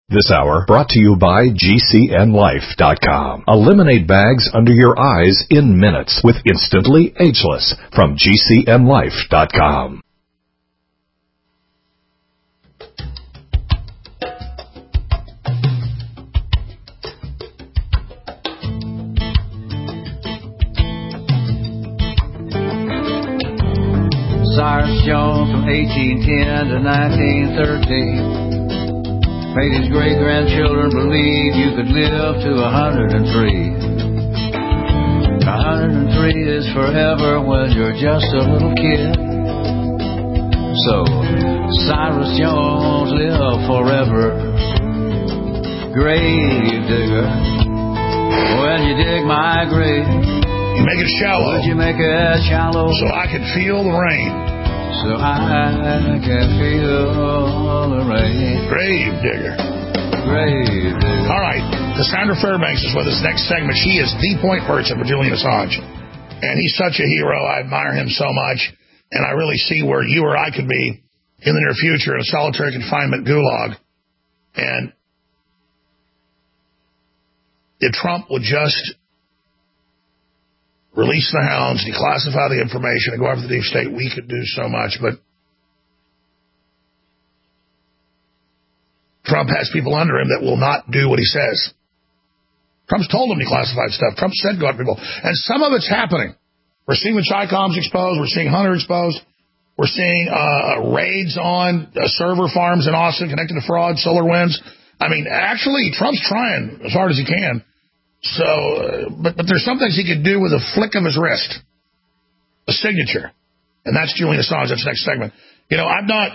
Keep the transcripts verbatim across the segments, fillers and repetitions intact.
This hour brought to you by G C N Life dot com. Eliminate bags under your eyes in minutes with Instantly Ageless from G C N Life dot com. Cyrus Jones from eighteen ten to nineteen thirteen made his great-grandchildren believe you could live to a hundred and three. A hundred and three is forever when you're just a little kid. So, Cyrus Jones, live forever. Grave digger, when you dig my grave, you make it shallow. Would you make it shallow? So I can feel the rain. So I can feel the rain. Grave digger. Grave digger. All right. Cassandra Fairbanks is with us next segment. She is the point person for Julian Assange. And he's such a hero. I admire him so much. And I really see where you or I could be in the near future in a solitary confinement gulag. And if Trump would just release the hounds, declassify the information, and go after the deep state, we could do so much. But Trump has people under him that will not do what he says. Trump's told them declassified stuff. Trump said go after people. And some of it's happening. We're seeing the Chi-Coms exposed. We're seeing Hunter exposed. We're seeing uh, raids on uh, server farms in Austin connected to fraud, SolarWinds. I mean, actually, Trump's trying as hard as he can. So, uh, but, but there's some things he could do with a flick of his wrist, a signature, and that's Julian Assange. That's the next segment. You know, I've not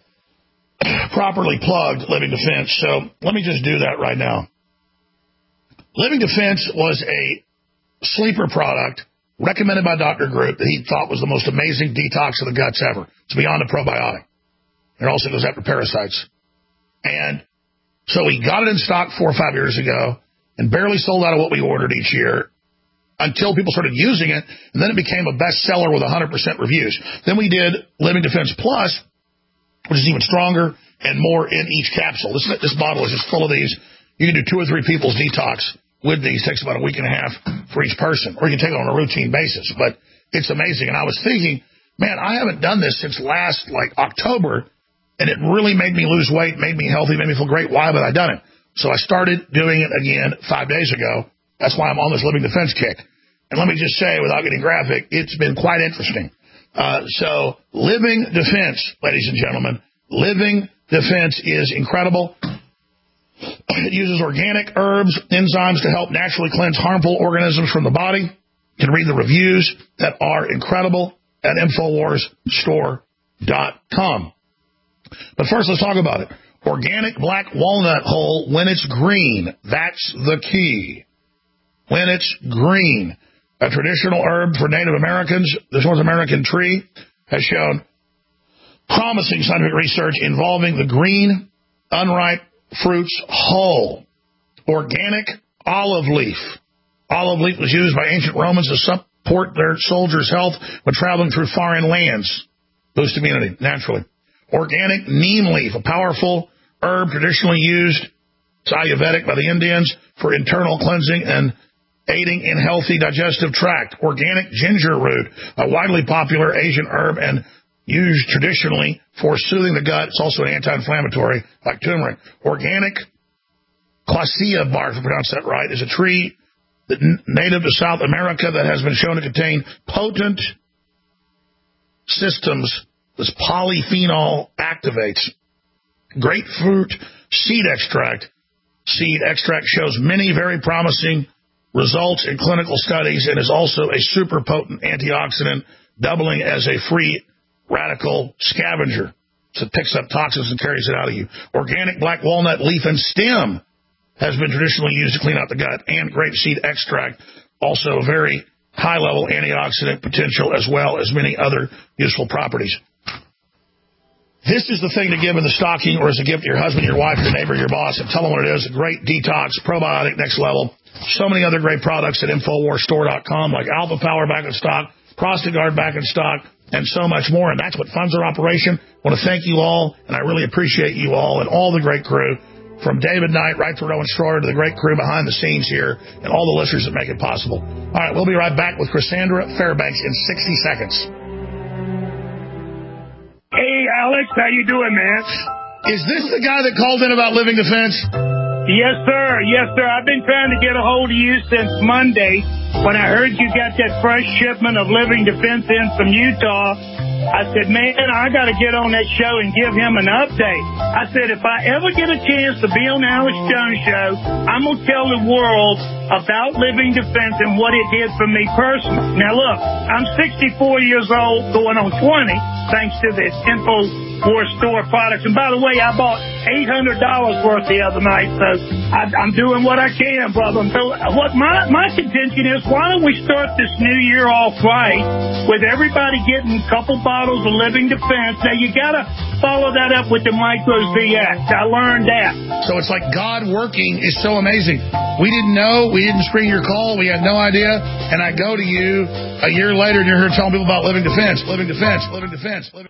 properly plugged Living Defense, so let me just do that right now. Living Defense was a sleeper product recommended by Doctor Group that he thought was the most amazing detox of the guts ever. It's beyond a probiotic. It also goes after parasites. And so we got it in stock four or five years ago, and barely sold out of what we ordered each year until people started using it, and then it became a bestseller with one hundred percent reviews. Then we did Living Defense Plus, which is even stronger and more in each capsule. This, this bottle is just full of these. You can do two or three people's detox with these. It takes about a week and a half for each person, or you can take it on a routine basis. But it's amazing. And I was thinking, man, I haven't done this since last, like, October, and it really made me lose weight, made me healthy, made me feel great. Why have I done it? So I started doing it again five days ago. That's why I'm on this Living Defense kick. And let me just say, without getting graphic, it's been quite interesting. Uh, so Living Defense, ladies and gentlemen, Living Defense is incredible. It uses organic herbs, enzymes to help naturally cleanse harmful organisms from the body. You can read the reviews that are incredible at Infowars Store dot com. But first, let's talk about it. Organic black walnut hull when it's green. That's the key. When it's green. A traditional herb for Native Americans, this North American tree, has shown promising scientific research involving the green, unripe fruit's hull. Organic olive leaf. Olive leaf was used by ancient Romans to support their soldiers' health when traveling through foreign lands. Boost immunity, naturally. Organic neem leaf, a powerful herb traditionally used, it's Ayurvedic by the Indians, for internal cleansing and aiding in healthy digestive tract. Organic ginger root, a widely popular Asian herb and used traditionally for soothing the gut. It's also an anti-inflammatory, like turmeric. Organic quassia bark, if I pronounce that right, is a tree that n- native to South America that has been shown to contain potent systems this polyphenol activates. Grapefruit seed extract. Seed extract shows many very promising results in clinical studies and is also a super potent antioxidant, doubling as a free radical scavenger. So it picks up toxins and carries it out of you. Organic black walnut leaf and stem has been traditionally used to clean out the gut, and grapeseed extract, also very high-level antioxidant potential as well as many other useful properties. This is the thing to give in the stocking or as a gift to your husband, your wife, your neighbor, your boss, and tell them what it is. A great detox, probiotic, next level. So many other great products at Infowars Store dot com, like Alpha Power back in stock, ProstaGuard back in stock, and so much more. And that's what funds our operation. I want to thank you all, and I really appreciate you all and all the great crew from David Knight right to Rowan Stroyer to the great crew behind the scenes here and all the listeners that make it possible. All right, we'll be right back with Cassandra Fairbanks in sixty seconds. Hey, Alex, how you doing, man? Is this the guy that called in about living defense? Yes, sir. Yes, sir. I've been trying to get a hold of you since Monday when I heard you got that fresh shipment of living defense in from Utah. I said, man, I got to get on that show and give him an update. I said, if I ever get a chance to be on the Alex Jones show, I'm going to tell the world about living defense and what it did for me personally. Now, look, I'm sixty-four years old, going on twenty, thanks to the InfoWars store products. And by the way, I bought eight hundred dollars worth the other night, so I, I'm doing what I can, brother. So what my, my contention is, why don't we start this new year off right with everybody getting a couple bottles of living defense? Now, you got to follow that up with the Micros V X. I learned that. So it's like God working is so amazing. We didn't know. We didn't screen your call. We had no idea. And I go to you a year later, and you're here telling people about living defense, living defense, living defense, living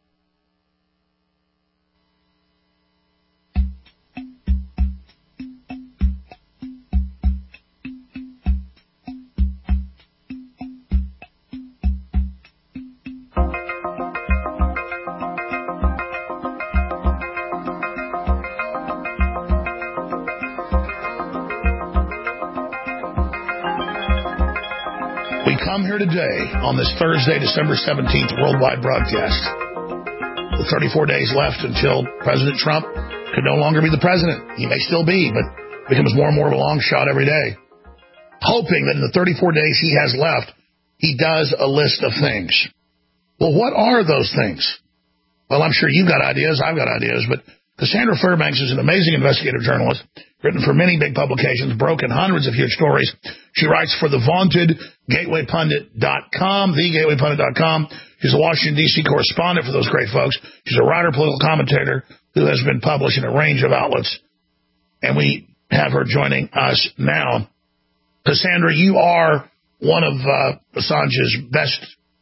come here today on this Thursday, December seventeenth, worldwide broadcast. With thirty-four days left until President Trump could no longer be the president. He may still be, but becomes more and more of a long shot every day. Hoping that in the thirty-four days he has left, he does a list of things. Well, what are those things? Well, I'm sure you've got ideas. I've got ideas, but Cassandra Fairbanks is an amazing investigative journalist, written for many big publications, broken hundreds of huge stories. She writes for the vaunted gateway pundit dot com, the gateway pundit dot com. She's a Washington, D C correspondent for those great folks. She's a writer, political commentator who has been published in a range of outlets. And we have her joining us now. Cassandra, you are one of uh, Assange's best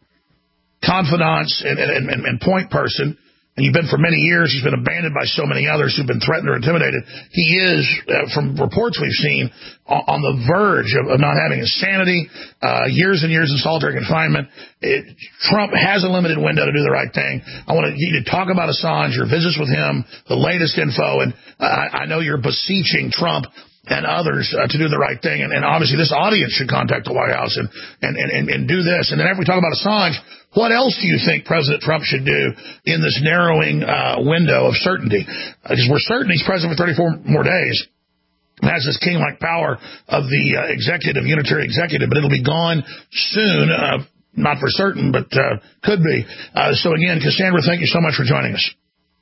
confidants and, and, and, and point person. And you've been for many years. He's been abandoned by so many others who've been threatened or intimidated. He is, uh, from reports we've seen, on, on the verge of, of not having his sanity, uh, years and years in solitary confinement. It, Trump has a limited window to do the right thing. I want you to talk about Assange, your visits with him, the latest info, and uh, I, I know you're beseeching Trump and others uh, to do the right thing. And, and obviously this audience should contact the White House and, and, and, and do this. And then after we talk about Assange, what else do you think President Trump should do in this narrowing uh, window of certainty? Because uh, we're certain he's president for thirty-four more days. Has this king-like power of the uh, executive, unitary executive, but it'll be gone soon. Uh, not for certain, but uh, could be. Uh, so again, Cassandra, thank you so much for joining us.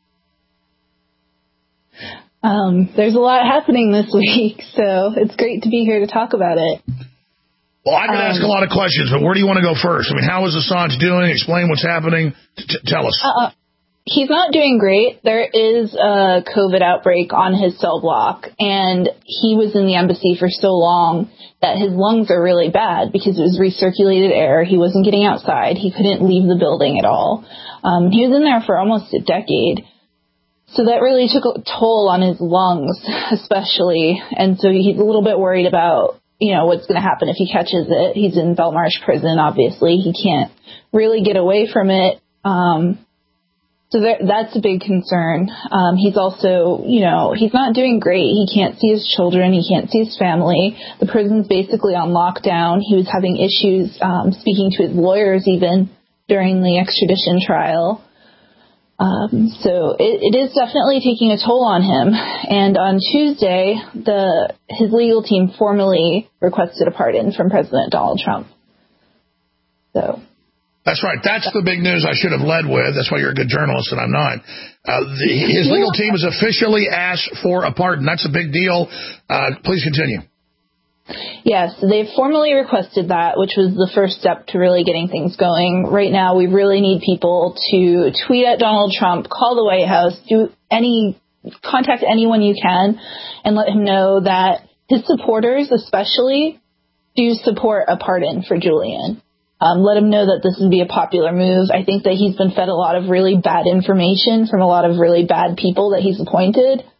Um, there's a lot happening this week, so it's great to be here to talk about it. Well, I could um, ask a lot of questions, but where do you want to go first? I mean, how is Assange doing? Explain what's happening. T- tell us. Uh, he's not doing great. There is a COVID outbreak on his cell block, and he was in the embassy for so long that his lungs are really bad because it was recirculated air. He wasn't getting outside. He couldn't leave the building at all. Um, he was in there for almost a decade. So that really took a toll on his lungs, especially. And so he's a little bit worried about, you know, what's going to happen if he catches it. He's in Belmarsh prison, obviously. He can't really get away from it. Um, so there, that's a big concern. Um, he's also, you know, he's not doing great. He can't see his children. He can't see his family. The prison's basically on lockdown. He was having issues um, speaking to his lawyers even during the extradition trial. Um, so it, it is definitely taking a toll on him. And on Tuesday, the his legal team formally requested a pardon from President Donald Trump. So that's right. That's the big news I should have led with. That's why you're a good journalist and I'm not. Uh, the, his legal team has officially asked for a pardon. That's a big deal. Uh, please continue. Yes, they've formally requested that, which was the first step to really getting things going. Right now, we really need people to tweet at Donald Trump, call the White House, do any, contact anyone you can, and let him know that his supporters, especially, do support a pardon for Julian. Um, let him know that this would be a popular move. I think that he's been fed a lot of really bad information from a lot of really bad people that he's appointed.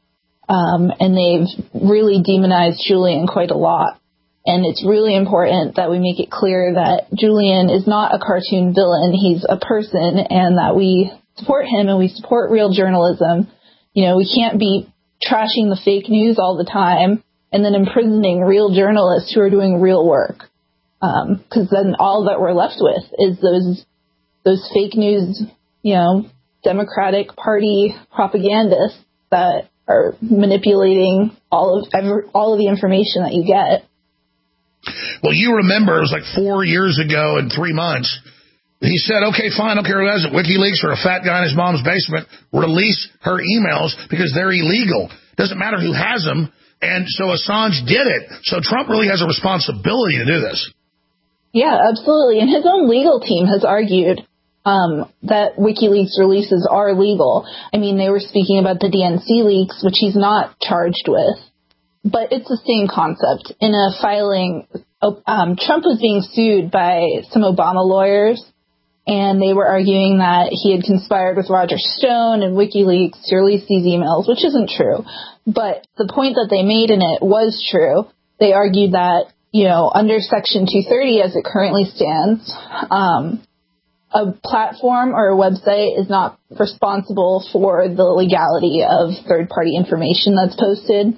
um, and they've really demonized Julian quite a lot. And it's really important that we make it clear that Julian is not a cartoon villain. He's a person, and that we support him and we support real journalism. You know, we can't be trashing the fake news all the time and then imprisoning real journalists who are doing real work. Because um, then all that we're left with is those those fake news, you know, Democratic Party propagandists that are manipulating all of every, all of the information that you get. Well, you remember it was like four years ago in three months. He said, okay, fine, I don't care who has it. WikiLeaks or a fat guy in his mom's basement, release her emails because they're illegal. Doesn't matter who has them. And so Assange did it. So Trump really has a responsibility to do this. Yeah, absolutely. And his own legal team has argued um, that WikiLeaks releases are legal. I mean, they were speaking about the D N C leaks, which he's not charged with. But it's the same concept. In a filing, um, Trump was being sued by some Obama lawyers, and they were arguing that he had conspired with Roger Stone and WikiLeaks to release these emails, which isn't true. But the point that they made in it was true. They argued that, you know, under Section two thirty, as it currently stands, um, a platform or a website is not responsible for the legality of third-party information that's posted.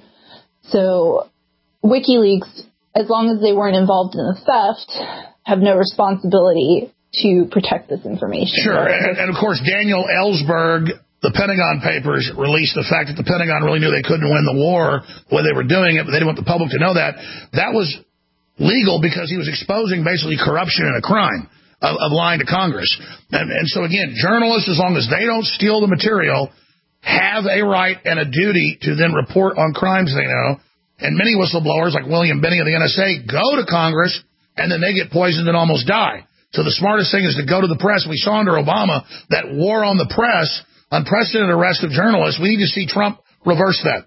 So WikiLeaks, as long as they weren't involved in the theft, have no responsibility to protect this information. Sure. And, and of course, Daniel Ellsberg, the Pentagon Papers, released the fact that the Pentagon really knew they couldn't win the war when they were doing it, but they didn't want the public to know that. That was legal because he was exposing basically corruption and a crime of, of lying to Congress. And, and so, again, journalists, as long as they don't steal the material, have a right and a duty to then report on crimes they know. And many whistleblowers, like William Binney of the N S A, go to Congress, and then they get poisoned and almost die. So the smartest thing is to go to the press. We saw under Obama that war on the press, unprecedented arrest of journalists. We need to see Trump reverse that.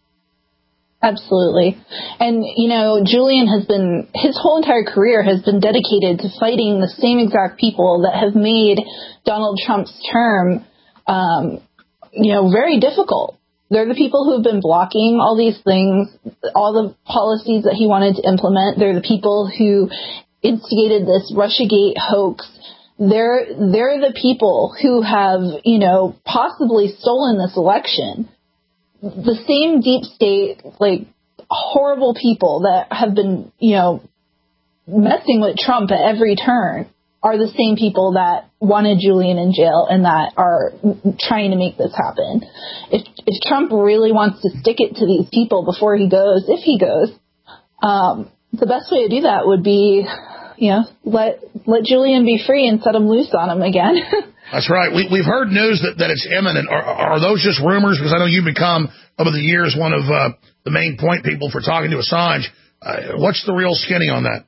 Absolutely. And, you know, Julian has been, his whole entire career has been dedicated to fighting the same exact people that have made Donald Trump's term um you know, very difficult. They're the people who have been blocking all these things, all the policies that he wanted to implement. They're the people who instigated this Russiagate hoax. They're, they're the people who have, you know, possibly stolen this election. The same deep state, like, horrible people that have been, you know, messing with Trump at every turn are the same people that wanted Julian in jail and that are trying to make this happen. If if Trump really wants to stick it to these people before he goes, if he goes, um, the best way to do that would be, you know, let let Julian be free and set him loose on him again. That's right. We, we've heard news that, that it's imminent. Are, are those just rumors? Because I know you've become, over the years, one of uh, the main point people for talking to Assange. Uh, what's the real skinny on that?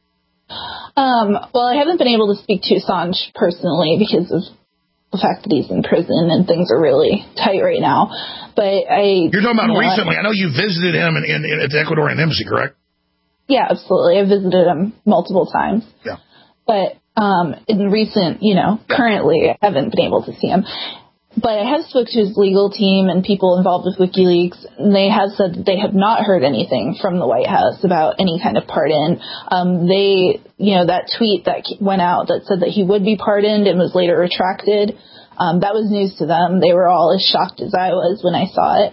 Um, well, I haven't been able to speak to Assange personally because of the fact that he's in prison and things are really tight right now. But I... You're talking about you know, recently. I, I know you visited him in, in, in, at the Ecuadorian embassy, correct? Yeah, absolutely. I visited him multiple times. Yeah. But um, in recent, you know, currently I haven't been able to see him. But I have spoke to his legal team and people involved with WikiLeaks, and they have said that they have not heard anything from the White House about any kind of pardon. Um, they, you know, that tweet that went out that said that he would be pardoned and was later retracted, um, that was news to them. They were all as shocked as I was when I saw it.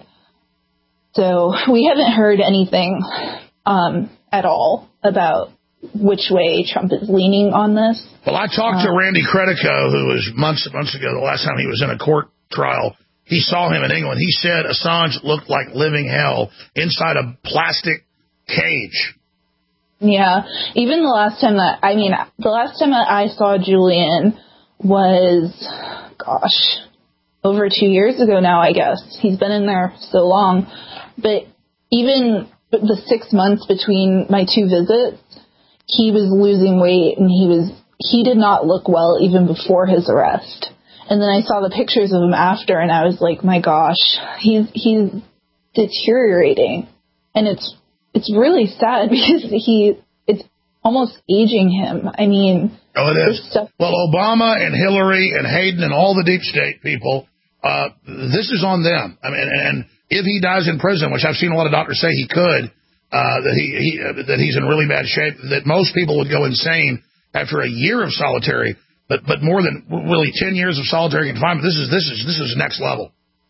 So we haven't heard anything um, at all about which way Trump is leaning on this. Well, I talked um, to Randy Credico, who was months and months ago, the last time he was in a court trial. He saw him in England. He said Assange looked like living hell inside a plastic cage. Yeah. Even the last time that, I mean, the last time that I saw Julian was, gosh, over two years ago now, I guess. He's been in there so long. But even the six months between my two visits, he was losing weight and he was, he did not look well even before his arrest. And then I saw the pictures of him after and I was like, my gosh, he's, he's deteriorating. And it's, it's really sad because he, it's almost aging him. I mean, oh, it is. Stuff- well, Obama and Hillary and Hayden and all the deep state people uh, this is on them. I mean, and if he dies in prison, which I've seen a lot of doctors say he could, uh, that he, he uh, that he's in really bad shape, that most people would go insane after a year of solitary, but but more than really ten years of solitary confinement. This is this is this is next level.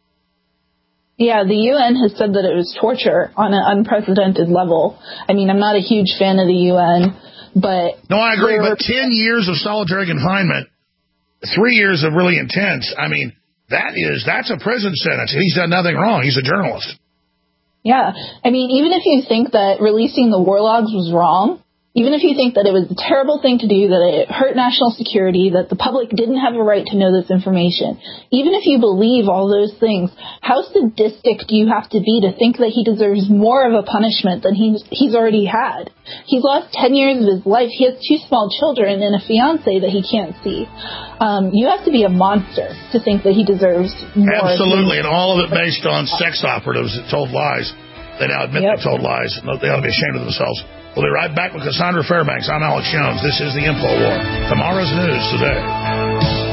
Yeah, the U N has said that it was torture on an unprecedented level. I mean, I'm not a huge fan of the U N, but... No, I agree, but ten years of solitary confinement, three years of really intense, I mean, that is, that's a prison sentence. He's done nothing wrong. He's a journalist. Yeah, I mean, even if you think that releasing the war logs was wrong, even if you think that it was a terrible thing to do, that it hurt national security, that the public didn't have a right to know this information, even if you believe all those things, how sadistic do you have to be to think that he deserves more of a punishment than he's, he's already had? He's lost ten years of his life. He has two small children and a fiancé that he can't see. Um, you have to be a monster to think that he deserves more. Absolutely, and all of it based on sex operatives that told lies. They now admit yep. they told lies. They ought to be ashamed of themselves. We'll be right back with Cassandra Fairbanks. I'm Alex Jones. This is the Info War. Tomorrow's news today.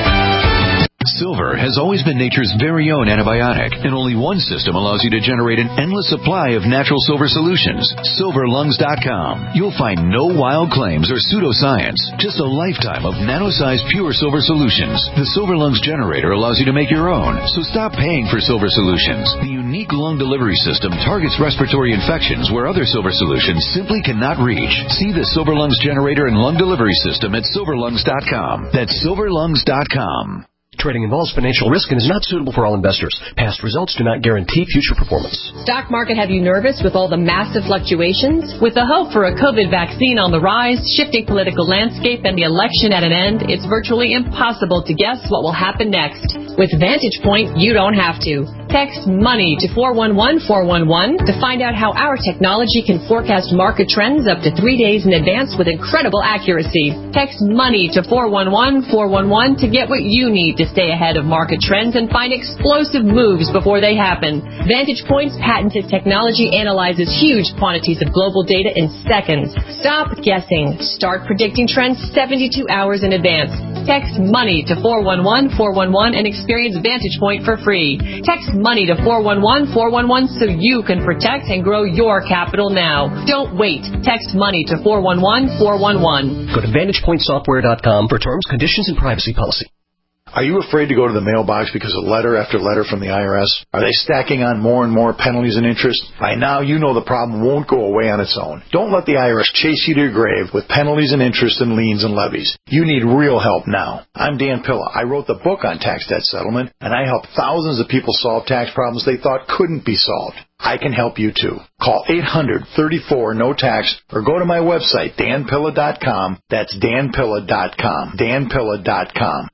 Silver has always been nature's very own antibiotic, and only one system allows you to generate an endless supply of natural silver solutions. silver lungs dot com. You'll find no wild claims or pseudoscience, just a lifetime of nano-sized pure silver solutions. The Silver Lungs generator allows you to make your own, so stop paying for silver solutions. The unique lung delivery system targets respiratory infections where other silver solutions simply cannot reach. See the Silver Lungs generator and lung delivery system at silver lungs dot com. That's silver lungs dot com. Trading involves financial risk and is not suitable for all investors. Past results do not guarantee future performance. Stock market have you nervous with all the massive fluctuations? With the hope for a COVID vaccine on the rise, shifting political landscape, and the election at an end, it's virtually impossible to guess what will happen next. With Vantage Point, you don't have to. Text MONEY to four one one four one one to find out how our technology can forecast market trends up to three days in advance with incredible accuracy. Text MONEY to four one one four one one to get what you need to stay ahead of market trends and find explosive moves before they happen. Vantage Point's patented technology analyzes huge quantities of global data in seconds. Stop guessing. Start predicting trends seventy-two hours in advance. Text MONEY to four one one four one one and experience Vantage Point for free. Text MONEY to four one one four one one so you can protect and grow your capital now. Don't wait. Text MONEY to four one one four one one. Go to vantage point software dot com for terms, conditions, and privacy policy. Are you afraid to go to the mailbox because of letter after letter from the I R S? Are they stacking on more and more penalties and interest? By now, you know the problem won't go away on its own. Don't let the I R S chase you to your grave with penalties and interest and liens and levies. You need real help now. I'm Dan Pilla. I wrote the book on tax debt settlement, and I help thousands of people solve tax problems they thought couldn't be solved. I can help you too. Call eight hundred thirty-four no tax or go to my website, dan pilla dot com. That's dan pilla dot com. dan pilla dot com.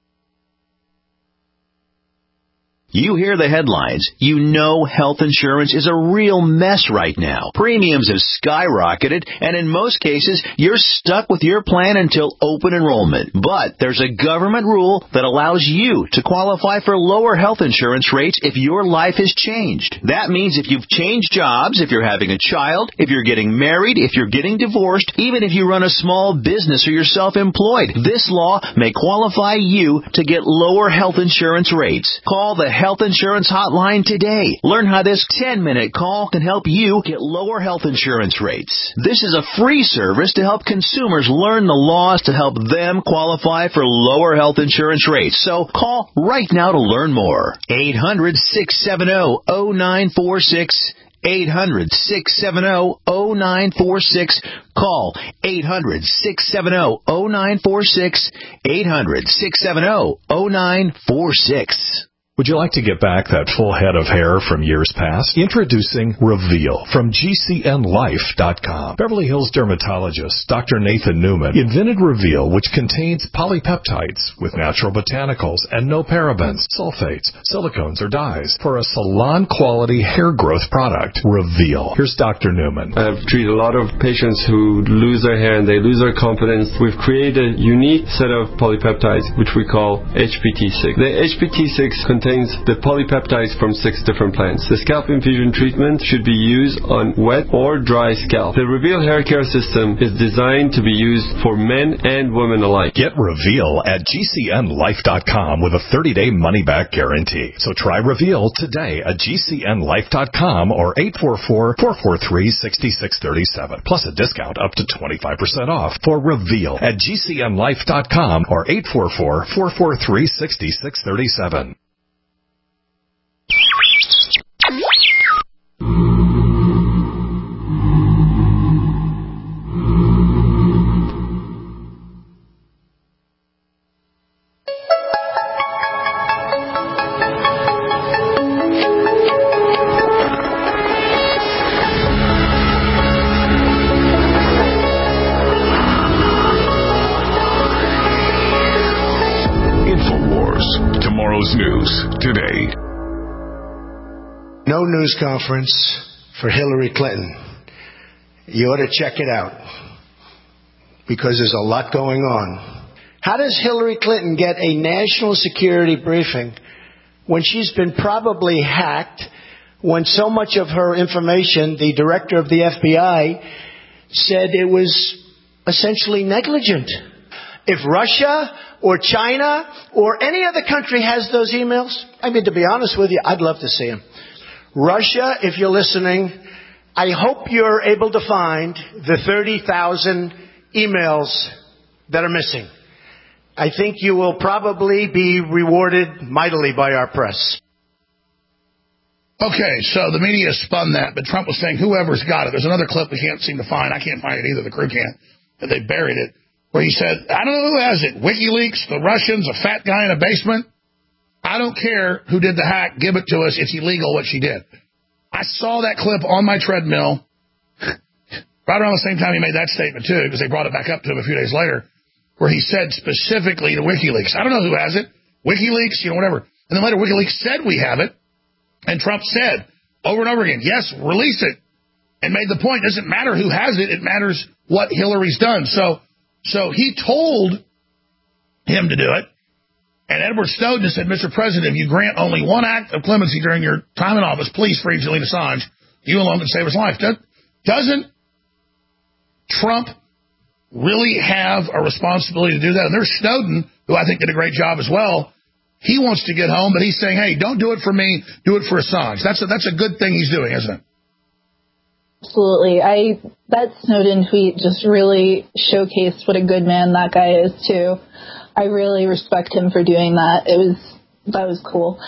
You hear the headlines. You know health insurance is a real mess right now. Premiums have skyrocketed, and in most cases, you're stuck with your plan until open enrollment. But there's a government rule that allows you to qualify for lower health insurance rates if your life has changed. That means if you've changed jobs, if you're having a child, if you're getting married, if you're getting divorced, even if you run a small business or you're self-employed, this law may qualify you to get lower health insurance rates. Call the Health Insurance Hotline today. Learn how this ten-minute call can help you get lower health insurance rates. This is a free service to help consumers learn the laws to help them qualify for lower health insurance rates. So call right now to learn more. eight hundred six seven zero zero nine four six. eight hundred six seven zero zero nine four six. Call eight hundred six seven zero zero nine four six. eight hundred six seven zero zero nine four six. Would you like to get back that full head of hair from years past? Introducing Reveal from G C N life dot com. Beverly Hills dermatologist Doctor Nathan Newman invented Reveal, which contains polypeptides with natural botanicals and no parabens, sulfates, silicones, or dyes for a salon-quality hair growth product. Reveal. Here's Doctor Newman. I've treated a lot of patients who lose their hair and they lose their confidence. We've created a unique set of polypeptides, which we call H P T six. The H P T six contains contains the polypeptides from six different plants. The scalp infusion treatment should be used on wet or dry scalp. The Reveal hair care system is designed to be used for men and women alike. Get Reveal at G C N life dot com with a thirty-day money-back guarantee. So try Reveal today at G C N life dot com or eight four four, four four three, six six three seven, plus a discount up to twenty-five percent off for Reveal at G C N life dot com or eight four four, four four three, six six three seven. News today. No news conference for Hillary Clinton. You ought to check it out because there's a lot going on. How does Hillary Clinton get a national security briefing when she's been probably hacked, when so much of her information, the director of the F B I said it was essentially negligent? If Russia or China or any other country has those emails, I mean, to be honest with you, I'd love to see them. Russia, if you're listening, I hope you're able to find the thirty thousand emails that are missing. I think you will probably be rewarded mightily by our press. Okay, so the media spun that, but Trump was saying whoever's got it. There's another clip we can't seem to find. I can't find it either. The crew can't. But they buried it. Where he said, I don't know who has it. WikiLeaks, the Russians, a fat guy in a basement. I don't care who did the hack. Give it to us. It's illegal what she did. I saw that clip on my treadmill right around the same time he made that statement, too, because they brought it back up to him a few days later, where he said specifically to WikiLeaks, I don't know who has it. WikiLeaks, you know, whatever. And then later WikiLeaks said we have it. And Trump said over and over again, yes, release it. And made the point, it doesn't matter who has it. It matters what Hillary's done. So, So he told him to do it, and Edward Snowden said, Mister President, if you grant only one act of clemency during your time in office, please free Julian Assange. You alone can save his life. Doesn't Trump really have a responsibility to do that? And there's Snowden, who I think did a great job as well. He wants to get home, but he's saying, hey, don't do it for me, do it for Assange. That's a, that's a good thing he's doing, isn't it? Absolutely. I that Snowden tweet just really showcased what a good man that guy is too. I really respect him for doing that. It was that was cool.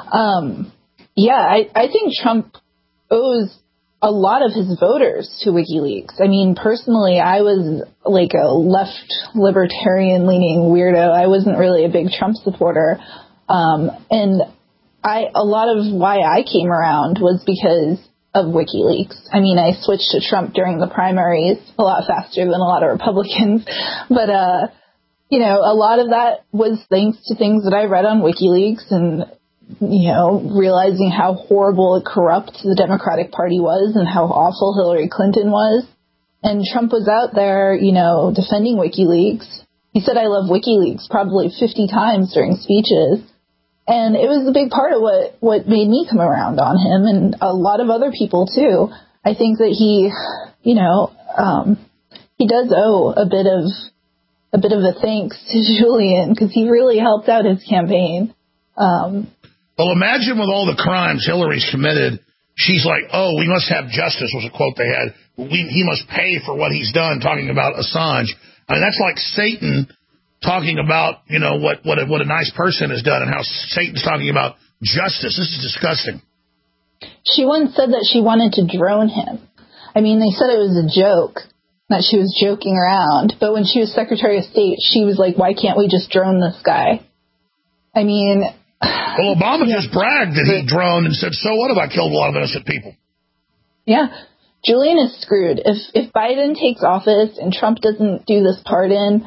Um, yeah, I, I think Trump owes a lot of his voters to WikiLeaks. I mean, personally, I was like a left libertarian leaning weirdo. I wasn't really a big Trump supporter. Um, and I a lot of why I came around was because of WikiLeaks. I mean, I switched to Trump during the primaries a lot faster than a lot of Republicans. But, uh, you know, a lot of that was thanks to things that I read on WikiLeaks and, you know, realizing how horrible and corrupt the Democratic Party was and how awful Hillary Clinton was. And Trump was out there, you know, defending WikiLeaks. He said, I love WikiLeaks probably fifty times during speeches. And it was a big part of what, what made me come around on him and a lot of other people, too. I think that he, you know, um, he does owe a bit of a bit of a thanks to Julian because he really helped out his campaign. Um, well, imagine with all the crimes Hillary's committed, she's like, oh, we must have justice was a quote they had. We, he must pay for what he's done, talking about Assange. I mean, that's like Satan talking about, you know, what, what, a, what a nice person has done and how Satan's talking about justice. This is disgusting. She once said that she wanted to drone him. I mean, they said it was a joke, that she was joking around. But when she was Secretary of State, she was like, why can't we just drone this guy? I mean... Well, Obama yeah. just bragged that he droned and said, so what if I killed a lot of innocent people? Yeah. Julian is screwed. If, if Biden takes office and Trump doesn't do this pardon...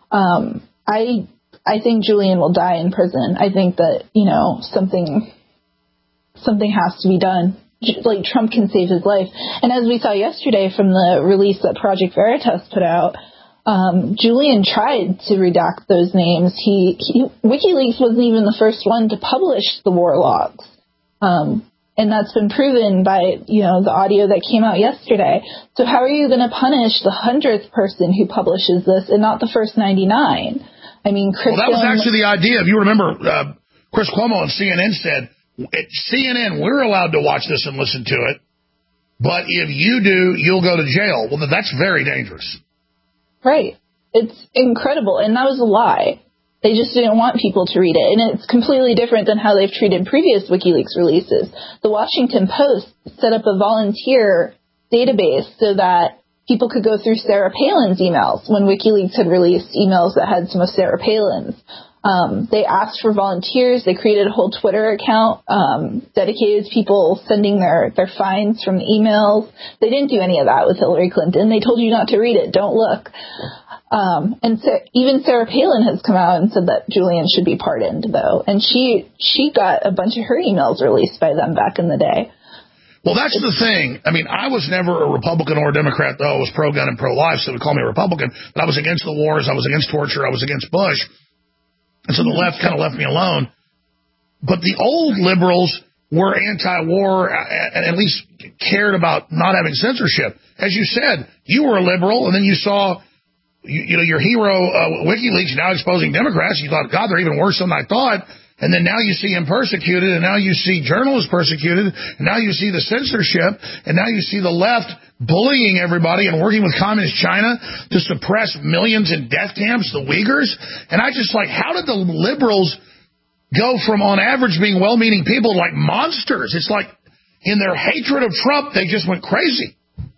Um, I I think Julian will die in prison. I think that, you know, something something has to be done. Like, Trump can save his life. And as we saw yesterday from the release that Project Veritas put out, Um, Julian tried to redact those names. He, he WikiLeaks wasn't even the first one to publish the war logs. Um, and that's been proven by, you know, the audio that came out yesterday. So how are you going to punish the hundredth person who publishes this and not the first ninety-nine? I mean, Chris. Well, that was actually the idea. If you remember, uh, Chris Cuomo on C N N said, at C N N, we're allowed to watch this and listen to it. But if you do, you'll go to jail. Well, that's very dangerous. Right. It's incredible. And that was a lie. They just didn't want people to read it. And it's completely different than how they've treated previous WikiLeaks releases. The Washington Post set up a volunteer database so that people could go through Sarah Palin's emails when WikiLeaks had released emails that had some of Sarah Palin's. Um, they asked for volunteers. They created a whole Twitter account um, dedicated to people sending their, their finds from the emails. They didn't do any of that with Hillary Clinton. They told you not to read it. Don't look. Um, and so even Sarah Palin has come out and said that Julian should be pardoned, though. And she she got a bunch of her emails released by them back in the day. Well, that's the thing. I mean, I was never a Republican or a Democrat, though. I was pro-gun and pro-life, so they call me a Republican. But I was against the wars. I was against torture. I was against Bush. And so the left kind of left me alone. But the old liberals were anti-war and at least cared about not having censorship. As you said, you were a liberal, and then you saw, you, you know, your hero, uh, WikiLeaks, now exposing Democrats. You thought, God, they're even worse than I thought. And then now you see him persecuted, and now you see journalists persecuted, and now you see the censorship, and now you see the left bullying everybody and working with communist China to suppress millions in death camps, the Uyghurs. And I just like, how did the liberals go from, on average, being well-meaning people to like monsters? It's like in their hatred of Trump, they just went crazy.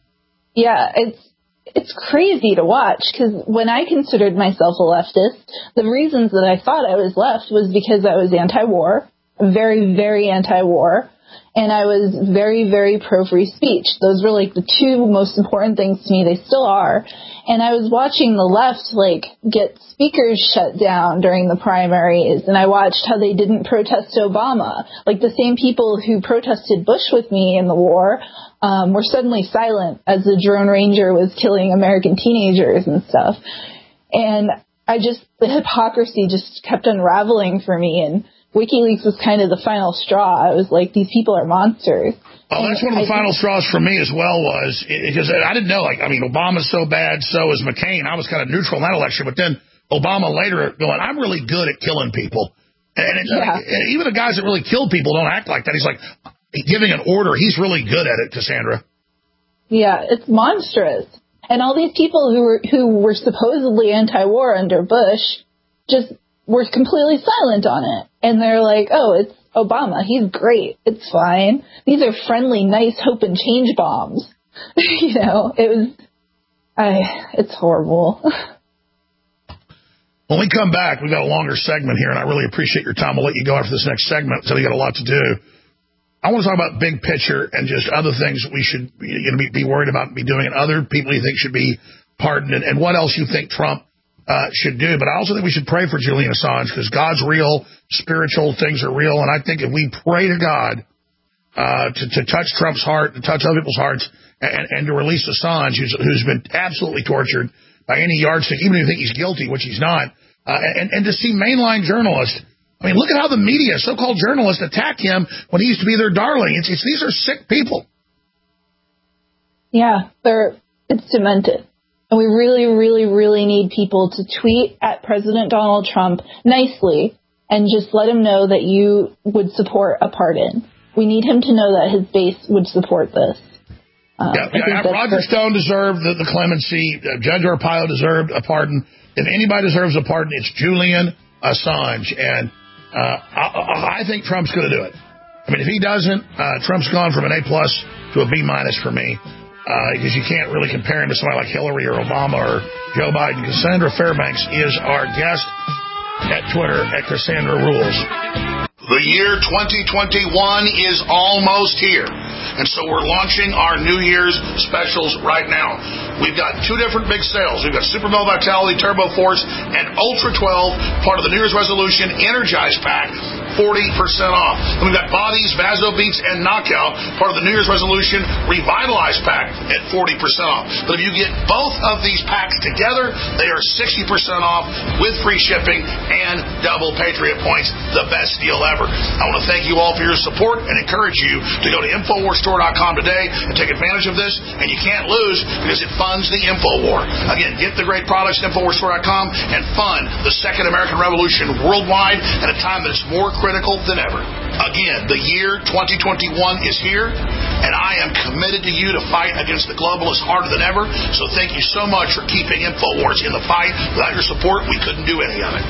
Yeah, it's it's crazy to watch, because when I considered myself a leftist, the reasons that I thought I was left was because I was anti-war, very, very anti-war, and I was very, very pro-free speech. Those were like the two most important things to me. They still are. And I was watching the left like get speakers shut down during the primaries, and I watched how they didn't protest Obama. Like the same people who protested Bush with me in the war um, were suddenly silent as the drone ranger was killing American teenagers and stuff. And I just, the hypocrisy just kept unraveling for me, and WikiLeaks was kind of the final straw. I was like, these people are monsters. Oh, that's one of the I final straws for me as well, was because I didn't know, like, I mean, Obama's so bad, so is McCain. I was kind of neutral in that election, but then Obama later going, I'm really good at killing people. And it's yeah. like, even the guys that really kill people don't act like that. He's like, giving an order, he's really good at it, Cassandra. Yeah, it's monstrous. And all these people who were, who were supposedly anti-war under Bush just were completely silent on it. And they're like, oh, it's Obama. He's great. It's fine. These are friendly, nice hope and change bombs. you know, it was, I, it's horrible. When we come back, we've got a longer segment here, and I really appreciate your time. I'll let you go after this next segment, so we got a lot to do. I want to talk about big picture and just other things that we should you know, be, be worried about and be doing, and other people you think should be pardoned, and, and what else you think Trump Uh, should do. But I also think we should pray for Julian Assange, because God's real, spiritual things are real, and I think if we pray to God uh, to, to touch Trump's heart, to touch other people's hearts, and, and to release Assange, who's, who's been absolutely tortured by any yardstick, even if you think he's guilty, which he's not, uh, and, and to see mainline journalists, I mean, look at how the media, so-called journalists, attack him when he used to be their darling. It's, it's these are sick people. Yeah, they're it's demented. And we really, really, really need people to tweet at President Donald Trump nicely and just let him know that you would support a pardon. We need him to know that his base would support this. Um, yeah, yeah Roger Stone deserved the, the clemency. Uh, Judge Arpaio deserved a pardon. If anybody deserves a pardon, it's Julian Assange. And uh, I, I think Trump's going to do it. I mean, if he doesn't, uh, Trump's gone from an A-plus to a B-minus for me. Because uh, you can't really compare him to somebody like Hillary or Obama or Joe Biden. Cassandra Fairbanks is our guest at Twitter at Cassandra Rules. The year twenty twenty-one is almost here, and so we're launching our New Year's specials right now. We've got two different big sales. We've got Super Male Vitality Turbo Force and Ultra twelve, part of the New Year's Resolution Energize Pack. forty percent off. And we've got Bodies, Vaso Beats, and Knockout, part of the New Year's resolution Revitalize Pack at forty percent off. But if you get both of these packs together, they are sixty percent off with free shipping and double Patriot points. The best deal ever. I want to thank you all for your support and encourage you to go to Infowars Store dot com today and take advantage of this. And you can't lose because it funds the InfoWar. Again, get the great products at Infowars Store dot com and fund the Second American Revolution worldwide at a time that is more critical than ever. Again, the year twenty twenty-one is here, and I am committed to you to fight against the globalists harder than ever. So thank you so much for keeping InfoWars in the fight. Without your support, we couldn't do any of it.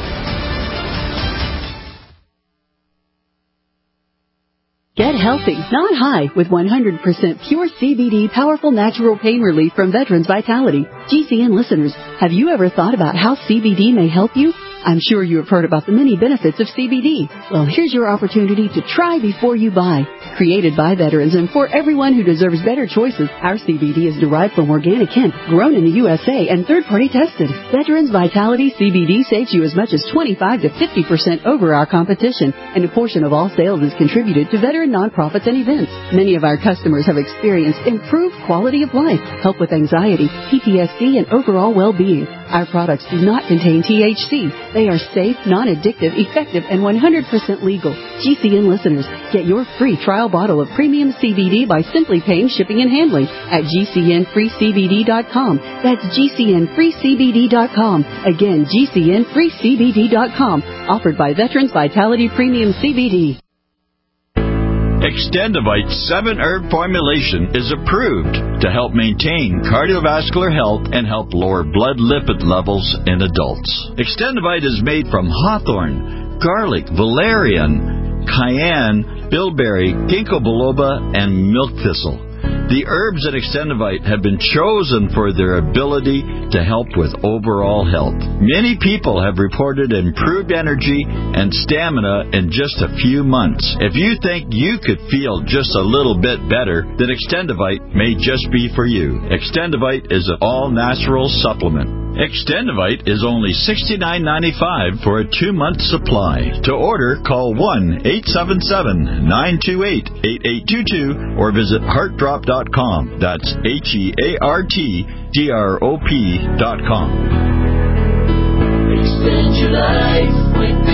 Get healthy, not high, with one hundred percent pure C B D powerful natural pain relief from Veterans Vitality. G C N listeners, have you ever thought about how C B D may help you? I'm sure you have heard about the many benefits of C B D. Well, here's your opportunity to try before you buy. Created by veterans and for everyone who deserves better choices, our C B D is derived from organic hemp, grown in the U S A, and third-party tested. Veterans Vitality C B D saves you as much as twenty-five to fifty percent over our competition, and a portion of all sales is contributed to veteran nonprofits and events. Many of our customers have experienced improved quality of life, help with anxiety, P T S D, and overall well-being. Our products do not contain T H C. They are safe, non-addictive, effective, and one hundred percent legal. G C N listeners, get your free trial bottle of premium C B D by simply paying shipping and handling at G C N free C B D dot com. That's G C N free C B D dot com. Again, G C N free C B D dot com. Offered by Veterans Vitality Premium C B D. Extendivite seven herb formulation is approved to help maintain cardiovascular health and help lower blood lipid levels in adults. Extendivite is made from hawthorn, garlic, valerian, cayenne, bilberry, ginkgo biloba, and milk thistle. The herbs at Extendivite have been chosen for their ability to help with overall health. Many people have reported improved energy and stamina in just a few months. If you think you could feel just a little bit better, then Extendivite may just be for you. Extendivite is an all-natural supplement. Extendivite is only sixty-nine ninety-five for a two-month supply. To order, call one eight seven seven, nine two eight, eight eight two two or visit heart drop dot com. That's H E A R T D R O P dot com. Extend your life with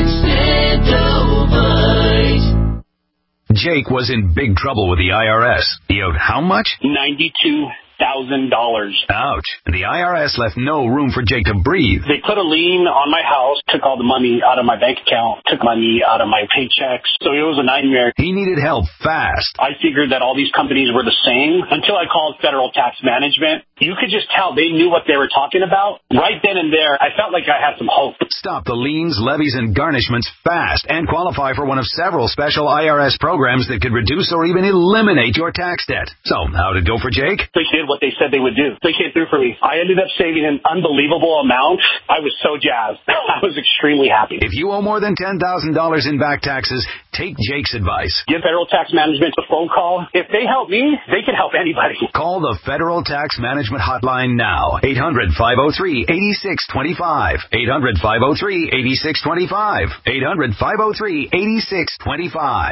Extendivite. Jake was in big trouble with the I R S. He owed how much? ninety-two thousand dollars. Ouch. The I R S left no room for Jake to breathe. They put a lien on my house, took all the money out of my bank account, took money out of my paychecks. So it was a nightmare. He needed help fast. I figured that all these companies were the same until I called Federal Tax Management. You could just tell they knew what they were talking about. Right then and there, I felt like I had some hope. Stop the liens, levies, and garnishments fast and qualify for one of several special I R S programs that could reduce or even eliminate your tax debt. So, how'd it go for Jake? They did what they said they would do. They came through for me. I ended up saving an unbelievable amount. I was so jazzed. I was extremely happy. If you owe more than ten thousand dollars in back taxes, take Jake's advice. Give Federal Tax Management a phone call. If they help me, they can help anybody. Call the Federal Tax Management Hotline now. eight hundred, five oh three, eight six two five. eight hundred, five oh three, eight six two five. eight hundred, five oh three, eight six two five.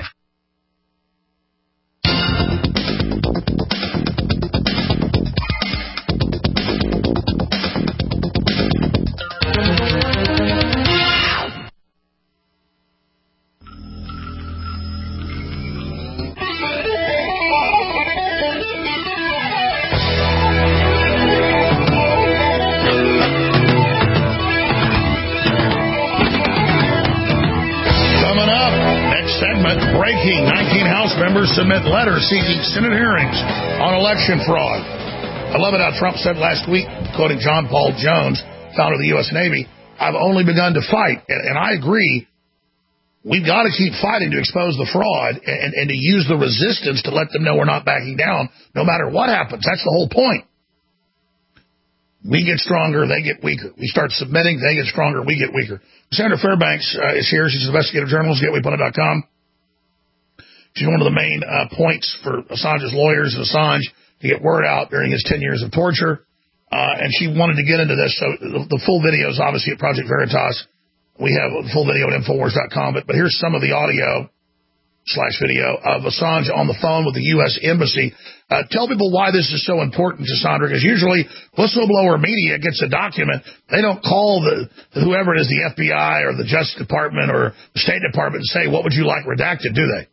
Breaking, nineteen House members submit letters seeking Senate hearings on election fraud. I love it how Trump said last week, quoting John Paul Jones, founder of the U S Navy, I've only begun to fight. And, and I agree. We've got to keep fighting to expose the fraud and, and to use the resistance to let them know we're not backing down no matter what happens. That's the whole point. We get stronger, they get weaker. We start submitting, they get stronger, we get weaker. Senator Fairbanks uh, is here. She's an investigative journalist, gateway pundit dot com. She's one of the main uh, points for Assange's lawyers and Assange to get word out during his ten years of torture. Uh, and she wanted to get into this. So the, the full video is obviously at Project Veritas. We have a full video at Infowars dot com, but, but here's some of the audio slash video of Assange on the phone with the U S Embassy. Uh, tell people why this is so important to Sandra, because usually whistleblower media gets a document. They don't call the whoever it is, the F B I or the Justice Department or the State Department, and say, what would you like redacted, do they?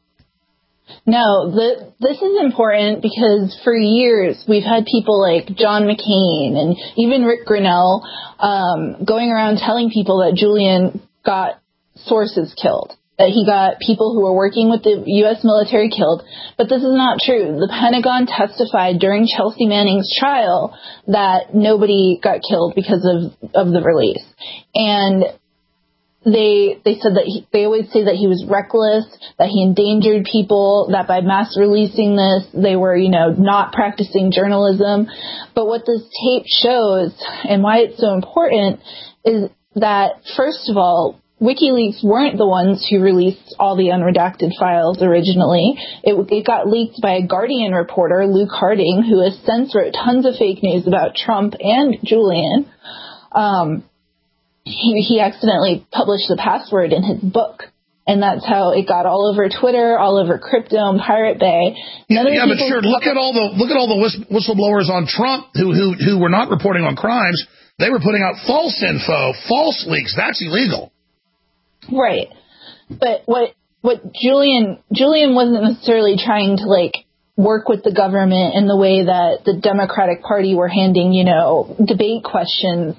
No, the, this is important because for years we've had people like John McCain and even Rick Grinnell um, going around telling people that Julian got sources killed, that he got people who were working with the U S military killed. But this is not true. The Pentagon testified during Chelsea Manning's trial that nobody got killed because of, of the release. And They they said that he, they always say that he was reckless, that he endangered people, that by mass releasing this, they were, you know, not practicing journalism. But what this tape shows and why it's so important is that, first of all, WikiLeaks weren't the ones who released all the unredacted files originally. It, it got leaked by a Guardian reporter, Luke Harding, who has since wrote tons of fake news about Trump and Julian. Um... He, he accidentally published the password in his book, and that's how it got all over Twitter, all over Crypto and Pirate Bay. None yeah, of but sure. Look at all the look at all the whistleblowers on Trump who who who were not reporting on crimes. They were putting out false info, false leaks. That's illegal. Right. But what what Julian Julian wasn't necessarily trying to like work with the government in the way that the Democratic Party were handing, you know, debate questions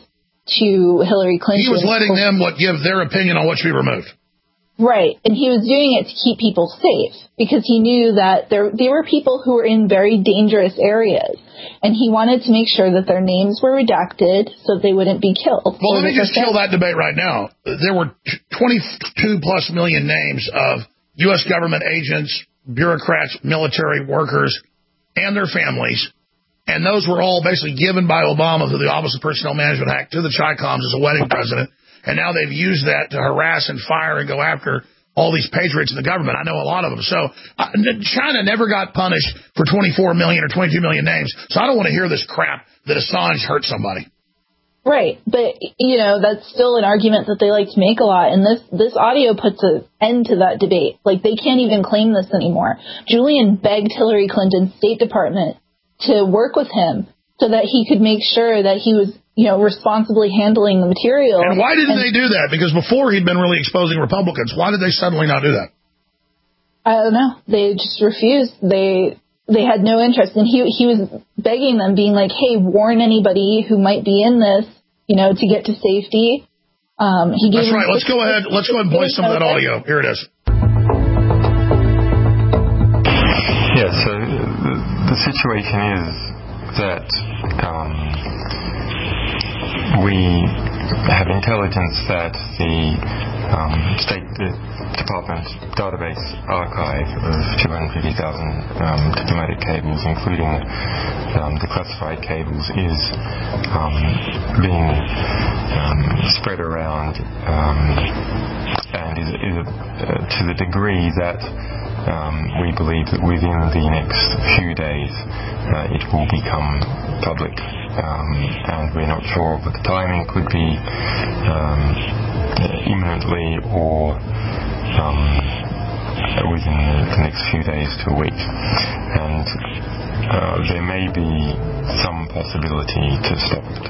to Hillary Clinton. He was letting them what give their opinion on what should be removed. Right. And he was doing it to keep people safe because he knew that there, there were people who were in very dangerous areas. And he wanted to make sure that their names were redacted so they wouldn't be killed. Well, let me just kill that debate right now. There were twenty-two plus million names of U S government agents, bureaucrats, military workers, and their families. And those were all basically given by Obama through the Office of Personnel Management Act to the Chi-Coms as a wedding present. And now they've used that to harass and fire and go after all these patriots in the government. I know a lot of them. So uh, China never got punished for twenty-four million or twenty-two million names. So I don't want to hear this crap that Assange hurt somebody. Right. But, you know, that's still an argument that they like to make a lot. And this, this audio puts an end to that debate. Like, they can't even claim this anymore. Julian begged Hillary Clinton's State Department to work with him so that he could make sure that he was, you know, responsibly handling the material. And why didn't and, they do that? Because before he'd been really exposing Republicans. Why did they suddenly not do that? I don't know. They just refused. They they had no interest. And he he was begging them, being like, hey, warn anybody who might be in this, you know, to get to safety. Um, he gave That's right. Let's go ahead. Let's go ahead and play some of that audio. Here it is. Yeah, so the situation is that um, we have intelligence that the um, State Department database archive of two hundred fifty thousand um, diplomatic cables, including um, the classified cables, is um, being um, spread around um, and is, is uh, to the degree that Um, we believe that within the next few days uh, it will become public, um, and we're not sure what the timing could be, um, imminently or um, within the, the next few days to a week. And uh, there may be some possibility to stop it.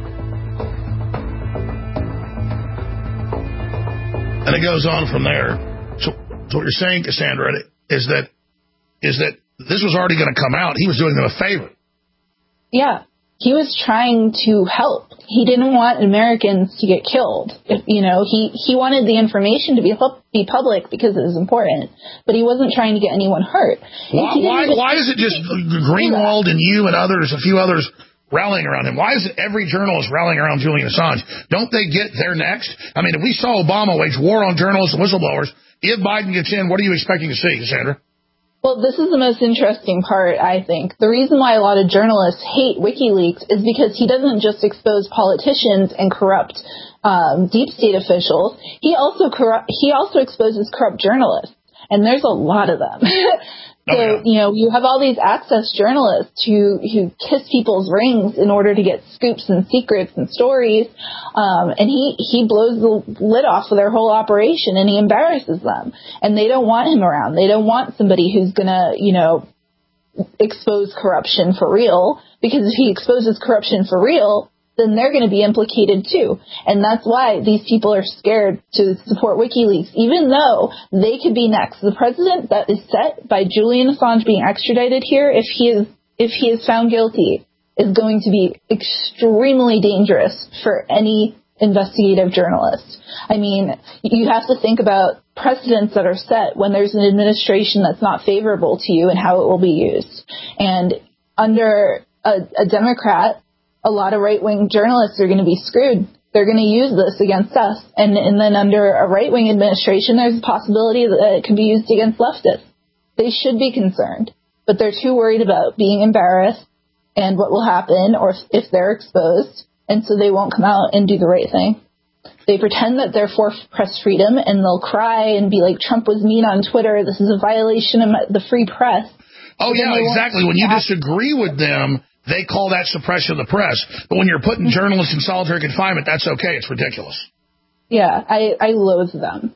And it goes on from there. So So what you're saying, Cassandra, is that is that this was already going to come out. He was doing them a favor. Yeah, he was trying to help. He didn't want Americans to get killed. If, you know, he, he wanted the information to be be public because it was important, but he wasn't trying to get anyone hurt. Why why, why is it just Greenwald and you and others, a few others, rallying around him? Why is it every journalist rallying around Julian Assange? Don't they get there next? I mean, if we saw Obama wage war on journalists and whistleblowers, if Biden gets in, what are you expecting to see, Cassandra? Well, this is the most interesting part, I think. The reason why a lot of journalists hate WikiLeaks is because he doesn't just expose politicians and corrupt um, deep state officials. He also corrupt, he also exposes corrupt journalists, and there's a lot of them. So, oh, yeah. you know, you have all these access journalists who, who kiss people's rings in order to get scoops and secrets and stories. Um, and he, he blows the lid off of their whole operation and he embarrasses them. And they don't want him around. They don't want somebody who's going to, you know, expose corruption for real. Because if he exposes corruption for real, then they're going to be implicated too. And that's why these people are scared to support WikiLeaks, even though they could be next. The precedent that is set by Julian Assange being extradited here, if he is, if he is found guilty, is going to be extremely dangerous for any investigative journalist. I mean, you have to think about precedents that are set when there's an administration that's not favorable to you and how it will be used. And under a, a Democrat, a lot of right-wing journalists are going to be screwed. They're going to use this against us. And, and then under a right-wing administration, there's a possibility that it can be used against leftists. They should be concerned, but they're too worried about being embarrassed and what will happen or if, if they're exposed, and so they won't come out and do the right thing. They pretend that they're for press freedom, and they'll cry and be like, Trump was mean on Twitter. This is a violation of the free press. Oh, yeah, exactly. When you disagree with them, they call that suppression of the press. But when you're putting journalists in solitary confinement, that's okay. It's ridiculous. Yeah, I, I loathe them.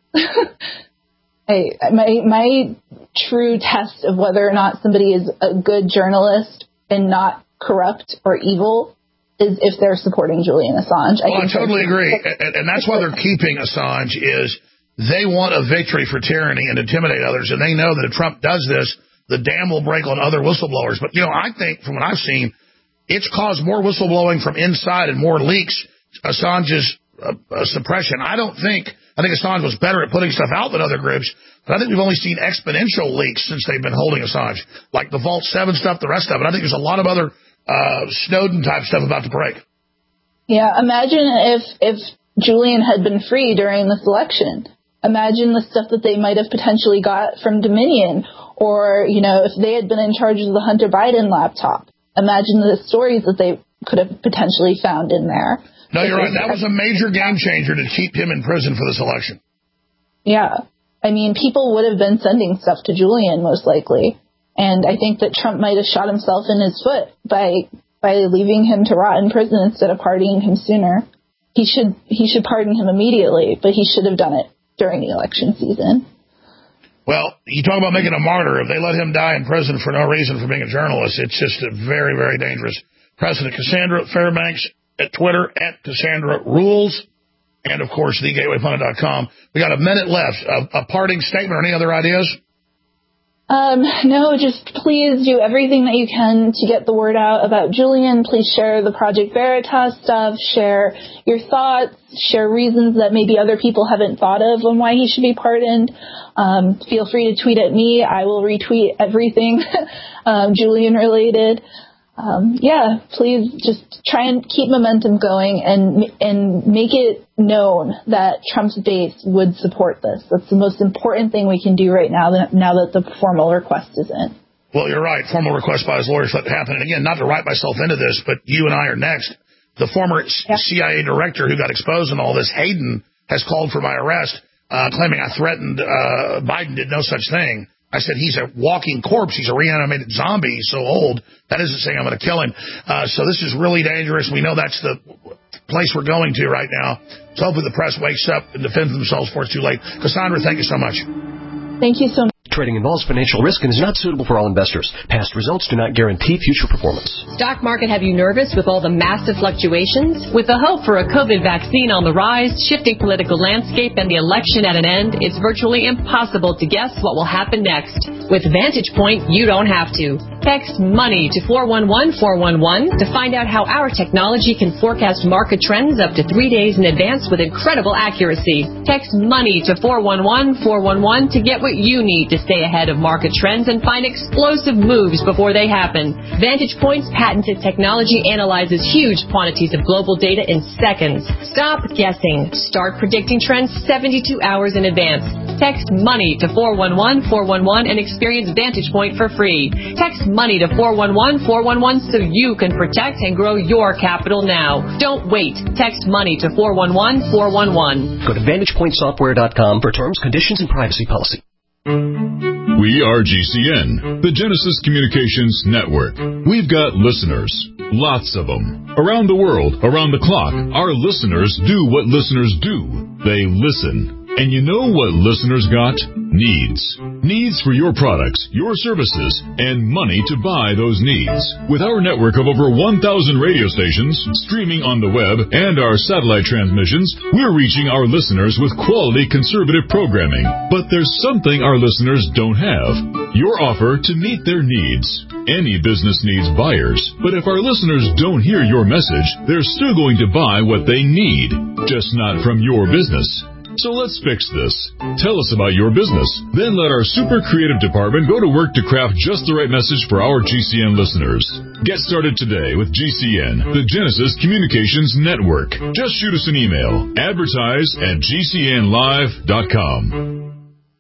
I, my, my true test of whether or not somebody is a good journalist and not corrupt or evil is if they're supporting Julian Assange. I, well, I totally agree. And, and that's why they're keeping Assange is they want a victory for tyranny and intimidate others. And they know that if Trump does this, the dam will break on other whistleblowers. But, you know, I think from what I've seen, it's caused more whistleblowing from inside and more leaks, Assange's uh, uh, suppression. I don't think, I think Assange was better at putting stuff out than other groups, but I think we've only seen exponential leaks since they've been holding Assange, like the Vault seven stuff, the rest of it. I think there's a lot of other uh, Snowden-type stuff about to break. Yeah, imagine if, if Julian had been free during this election. Imagine the stuff that they might have potentially got from Dominion. Or, you know, if they had been in charge of the Hunter Biden laptop, imagine the stories that they could have potentially found in there. No, you're right. That was a major game changer to keep him in prison for this election. Yeah. I mean, people would have been sending stuff to Julian, most likely. And I think that Trump might have shot himself in his foot by by leaving him to rot in prison instead of pardoning him sooner. He should he should pardon him immediately, but he should have done it during the election season. Well, you talk about making a martyr. If they let him die in prison for no reason for being a journalist, it's just a very, very dangerous precedent. Cassandra Fairbanks at Twitter, at Cassandra Rules, and, of course, the gateway pundit dot com. We got a minute left. A, a parting statement or any other ideas? Um, no, just please do everything that you can to get the word out about Julian. Please share the Project Veritas stuff, share your thoughts, share reasons that maybe other people haven't thought of on why he should be pardoned. Um, feel free to tweet at me. I will retweet everything um, Julian related. Um, yeah, please just try and keep momentum going and and make it known that Trump's base would support this. That's the most important thing we can do right now, that, now that the formal request is in. Well, you're right. Formal request by his lawyers let it happen. And again, not to write myself into this, but you and I are next. The former yeah. C I A director who got exposed in all this, Hayden, has called for my arrest, uh, claiming I threatened uh, Biden did no such thing. I said he's a walking corpse. He's a reanimated zombie. He's so old. That isn't saying I'm going to kill him. Uh, so this is really dangerous. We know that's the place we're going to right now. So hopefully the press wakes up and defends themselves before it's too late. Cassandra, thank you so much. Thank you so much. Trading involves financial risk and is not suitable for all investors. Past results do not guarantee future performance. Stock market have you nervous with all the massive fluctuations? With the hope for a COVID vaccine on the rise, shifting political landscape, and the election at an end, it's virtually impossible to guess what will happen next. With Vantage Point, you don't have to. Text MONEY to four one one four one one to find out how our technology can forecast market trends up to three days in advance with incredible accuracy. Text MONEY to four one one four one one to get what you need to stay ahead of market trends and find explosive moves before they happen. Vantage Point's patented technology analyzes huge quantities of global data in seconds. Stop guessing. Start predicting trends seventy-two hours in advance. Text MONEY to four one one four one one and experience Vantage Point for free. Text MONEY to four one one four one one so you can protect and grow your capital now. Don't wait. Text MONEY to four one one four one one. Go to vantage point software dot com for terms, conditions, and privacy policy. We are G C N, the Genesis Communications Network. We've got listeners, lots of them. Around the world, around the clock, our listeners do what listeners do. They listen. And you know what listeners got? Needs. Needs for your products, your services, and money to buy those needs. With our network of over one thousand radio stations, streaming on the web, and our satellite transmissions, we're reaching our listeners with quality conservative programming. But there's something our listeners don't have. Your offer to meet their needs. Any business needs buyers, but if our listeners don't hear your message, they're still going to buy what they need, just not from your business. So let's fix this. Tell us about your business. Then let our super creative department go to work to craft just the right message for our G C N listeners. Get started today with G C N, the Genesis Communications Network. Just shoot us an email. Advertise at G C N live dot com.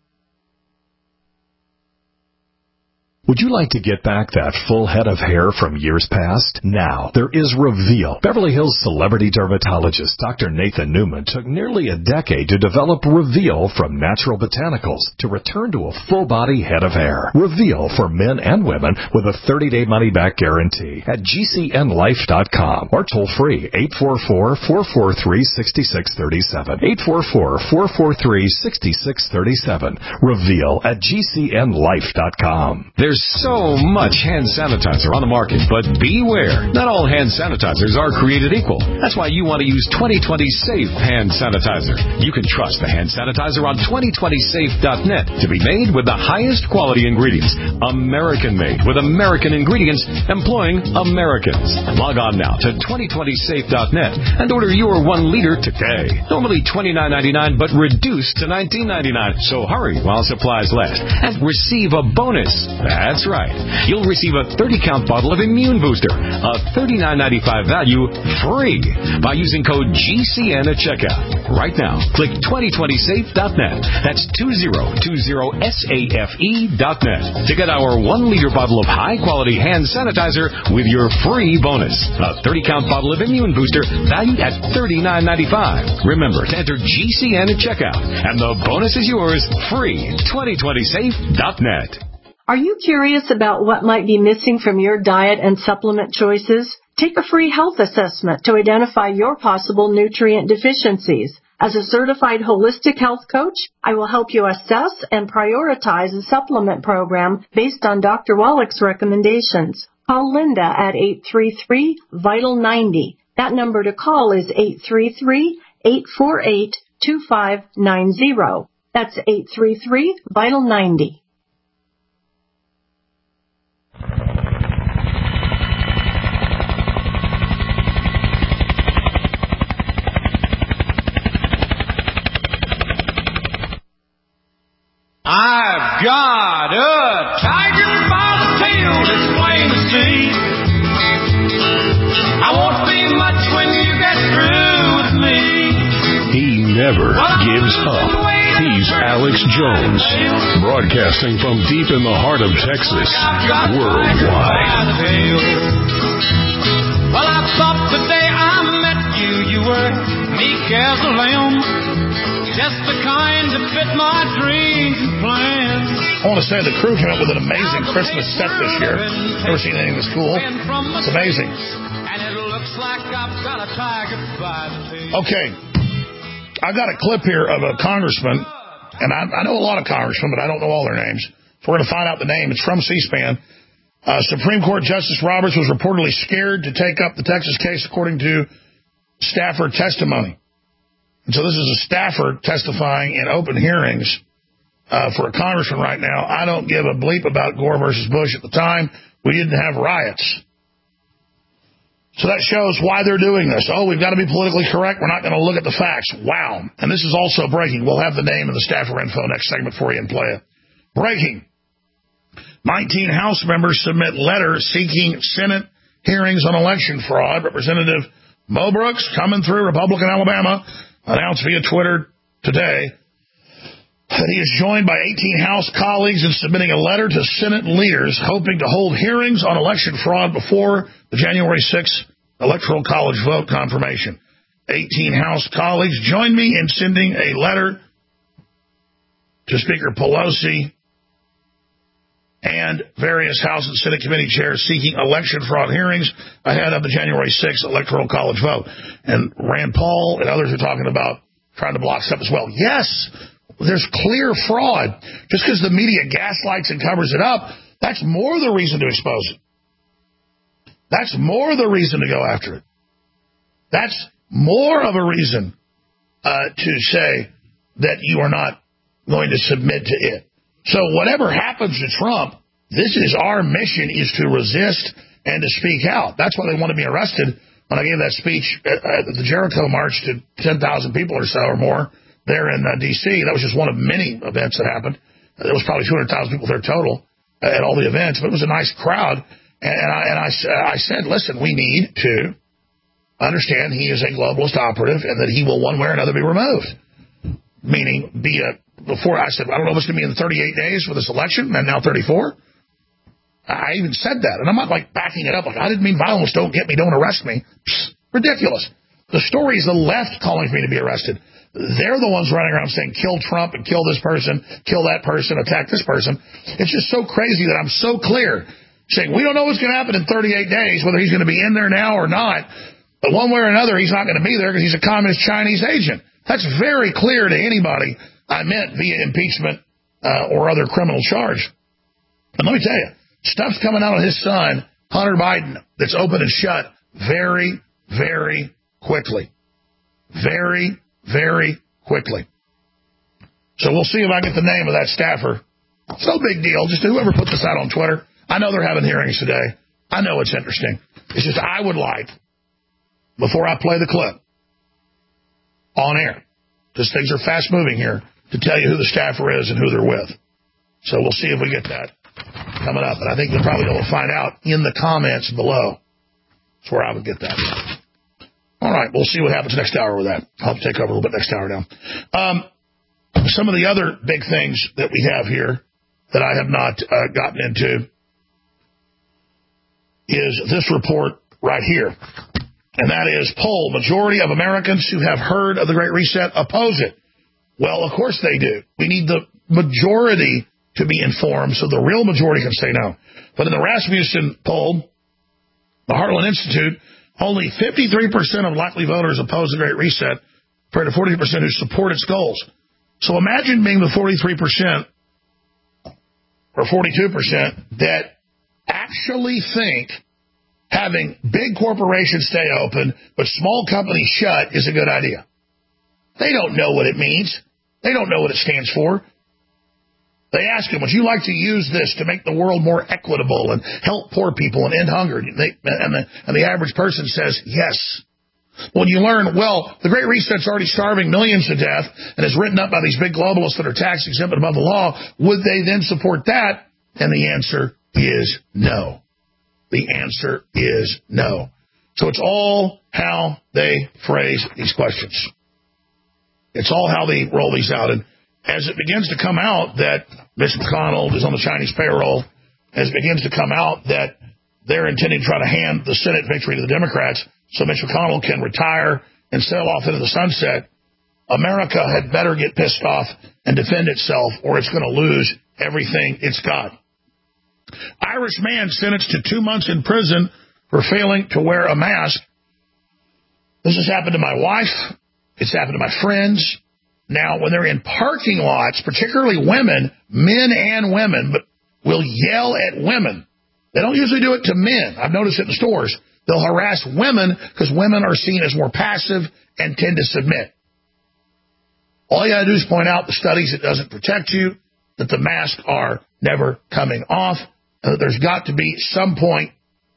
Would you like to get back that full head of hair from years past? Now, there is Reveal. Beverly Hills celebrity dermatologist Doctor Nathan Newman took nearly a decade to develop Reveal from natural botanicals to return to a full-body head of hair. Reveal for men and women with a thirty-day money-back guarantee at G C N life dot com or toll-free eight four four, four four three, six six three seven. eight four four, four four three, six six three seven. Reveal at G C N life dot com. There's so much hand sanitizer on the market, but beware. Not all hand sanitizers are created equal. That's why you want to use twenty twenty Safe Hand Sanitizer. You can trust the hand sanitizer on twenty twenty safe dot net to be made with the highest quality ingredients. American-made with American ingredients employing Americans. Log on now to twenty twenty safe dot net and order your one liter today. Normally twenty-nine ninety-nine, but reduced to nineteen ninety-nine. So hurry while supplies last and receive a bonus. That's right. You'll receive a thirty count bottle of Immune Booster, a thirty-nine ninety-five value, free by using code G C N at checkout. Right now, click twenty twenty safe dot net. That's twenty twenty safe dot net to get our one liter bottle of high-quality hand sanitizer with your free bonus. A thirty count bottle of Immune Booster valued at thirty-nine ninety-five. Remember to enter G C N at checkout, and the bonus is yours free. twenty twenty safe dot net. Are you curious about what might be missing from your diet and supplement choices? Take a free health assessment to identify your possible nutrient deficiencies. As a certified holistic health coach, I will help you assess and prioritize a supplement program based on Doctor Wallach's recommendations. Call Linda at eight three three, vital ninety. That number to call is eight three three, eight four eight, two five nine zero. That's eight three three, vital ninety. I've got a tiger by the tail, it's plain to see. I won't be much when you get through with me. He never gives up. He's Alex Jones, broadcasting from deep in the heart of Texas, worldwide. Well, I thought the day I met you, you were meek as a lamb. Just the kind that fit my dreams and plans. I want to say the crew came up with an amazing Christmas set this year. Never seen anything this cool. It's amazing. And it looks like I've got a tiger by the tail. Okay. I've got a clip here of a congressman, and I, I know a lot of congressmen, but I don't know all their names. So we're going to find out the name. It's from C-SPAN. Uh, Supreme Court Justice Roberts was reportedly scared to take up the Texas case, according to staffer testimony. And so this is a staffer testifying in open hearings uh, for a congressman right now. I don't give a bleep about Gore versus Bush at the time. We didn't have riots. So that shows why they're doing this. Oh, we've got to be politically correct. We're not going to look at the facts. Wow. And this is also breaking. We'll have the name and the staffer info next segment for you and play it. Breaking. nineteen House members submit letter seeking Senate hearings on election fraud. Representative Mo Brooks, coming through Republican Alabama, announced via Twitter today that he is joined by eighteen House colleagues in submitting a letter to Senate leaders hoping to hold hearings on election fraud before the January sixth Electoral College vote confirmation. eighteen House colleagues joined me in sending a letter to Speaker Pelosi and various House and Senate committee chairs seeking election fraud hearings ahead of the January sixth Electoral College vote. And Rand Paul and others are talking about trying to block stuff as well. Yes, there's clear fraud. Just because the media gaslights and covers it up, that's more the reason to expose it. That's more the reason to go after it. That's more of a reason uh, to say that you are not going to submit to it. So whatever happens to Trump, this is our mission, is to resist and to speak out. That's why they wanted me arrested when I gave that speech at, at the Jericho March to ten thousand people or so or more there in uh, D C That was just one of many events that happened. There was probably two hundred thousand people there total uh, at all the events, but it was a nice crowd. And, and, I, and I, I said, listen, we need to understand he is a globalist operative and that he will one way or another be removed. Meaning, be a, before I said, I don't know if it's going to be in thirty-eight days for this election, and now thirty-four. I even said that. And I'm not like backing it up. Like, I didn't mean violence. Don't get me. Don't arrest me. Psst, ridiculous. The story is the left calling for me to be arrested. They're the ones running around saying, kill Trump and kill this person, kill that person, attack this person. It's just so crazy that I'm so clear saying, we don't know what's going to happen in thirty-eight days, whether he's going to be in there now or not. But one way or another, he's not going to be there because he's a communist Chinese agent. That's very clear to anybody I meant via impeachment uh, or other criminal charge. And let me tell you, stuff's coming out on his son, Hunter Biden, that's open and shut very, very quickly. Very, very quickly. So we'll see if I get the name of that staffer. It's no big deal. Just whoever put this out on Twitter. I know they're having hearings today. I know it's interesting. It's just I would like, before I play the clip on air, because things are fast moving here, to tell you who the staffer is and who they're with. So we'll see if we get that coming up. And I think you'll probably be able to find out in the comments below. That's where I would get that. All right, we'll see what happens next hour with that. I'll take over a little bit next hour now. Um, some of the other big things that we have here that I have not uh, gotten into is this report right here. And that is, poll, majority of Americans who have heard of the Great Reset oppose it. Well, of course they do. We need the majority to be informed so the real majority can say no. But in the Rasmussen poll, the Heartland Institute, only fifty-three percent of likely voters oppose the Great Reset, compared to forty percent who support its goals. So imagine being the forty-three percent or forty-two percent that actually think having big corporations stay open but small companies shut is a good idea. They don't know what it means. They don't know what it stands for. They ask him, would you like to use this to make the world more equitable and help poor people and end hunger? And, they, and, the, and the average person says, yes. When you learn, well, the Great Reset's already starving millions to death and is written up by these big globalists that are tax exempt above the law, would they then support that? And the answer is no. The answer is no. So it's all how they phrase these questions. It's all how they roll these out. And as it begins to come out that Mitch McConnell is on the Chinese payroll, as it begins to come out that they're intending to try to hand the Senate victory to the Democrats so Mitch McConnell can retire and sail off into the sunset, America had better get pissed off and defend itself, or it's going to lose everything it's got. Irish man sentenced to two months in prison for failing to wear a mask. This has happened to my wife. It's happened to my friends. Now, when they're in parking lots, particularly women, men and women, but will yell at women. They don't usually do it to men. I've noticed it in the stores. They'll harass women because women are seen as more passive and tend to submit. All you got to do is point out the studies it doesn't protect you, that the masks are never coming off, and that there's got to be some point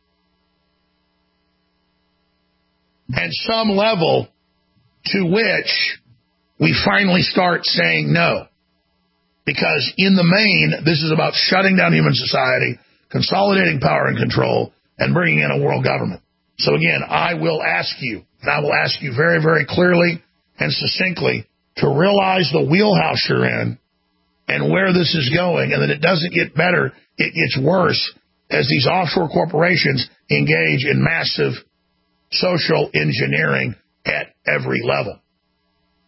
and some level to which we finally start saying no. Because in the main, this is about shutting down human society, consolidating power and control, and bringing in a world government. So again, I will ask you, and I will ask you very, very clearly and succinctly to realize the wheelhouse you're in and where this is going, and that it doesn't get better, it gets worse as these offshore corporations engage in massive social engineering at every level.